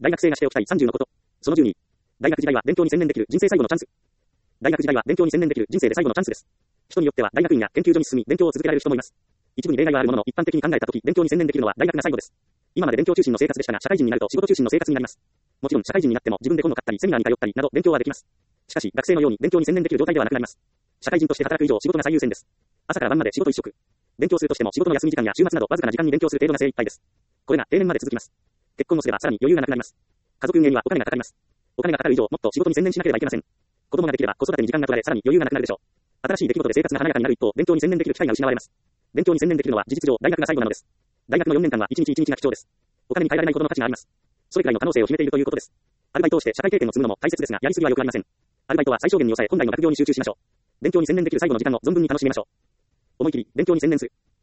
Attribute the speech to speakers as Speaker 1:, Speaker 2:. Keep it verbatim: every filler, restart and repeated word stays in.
Speaker 1: 大学生がしておきたいさんじゅうのこと。そのじゅうに。大学時代は勉強に専念できる人生最後のチャンス。大学時代は勉強に専念できる人生で最後のチャンスです。人によっては大学院や研究所に進み勉強を続けられる人もいます。一部に例外はあるものの一般的に考えたとき勉強に専念できるのは大学が最後です。今まで勉強中心の生活でしたが社会人になると仕事中心の生活になります。もちろん社会人になっても自分で本を買ったりセミナーに通ったりなど勉強はできます。しかし学生のように勉強に専念できる状態ではなくなります。社会人として働く以上仕事が最優先です。朝から晩まで仕事一色。勉強するとしても仕事の休み時間や週末などわずかな時間に勉強する程度が精一杯です。これが定年まで続きます。結婚をすればさらに余裕がなくなります。家族運営にはお金がかかります。お金がかかる以上もっと仕事に専念しなければいけません。子供ができれば子育てに時間が取られさらに余裕がなくなるでしょう。新しい出来事で生活が華やかになる一方、勉強に専念できる機会が失われます。勉強に専念できるのは事実上大学が最後なのです。大学のよねんかんは一日一日が貴重です。お金に換えられないほどの価値があります。それくらいの可能性を秘めているということです。アルバイトをして社会経験を積むのも大切ですが、やりすぎは良くありません。アルバイトは最小限に抑え本来の学業に集中しましょう。勉強に専念できる最後の時間を存分に楽しみましょう。思い切り勉強に専念する。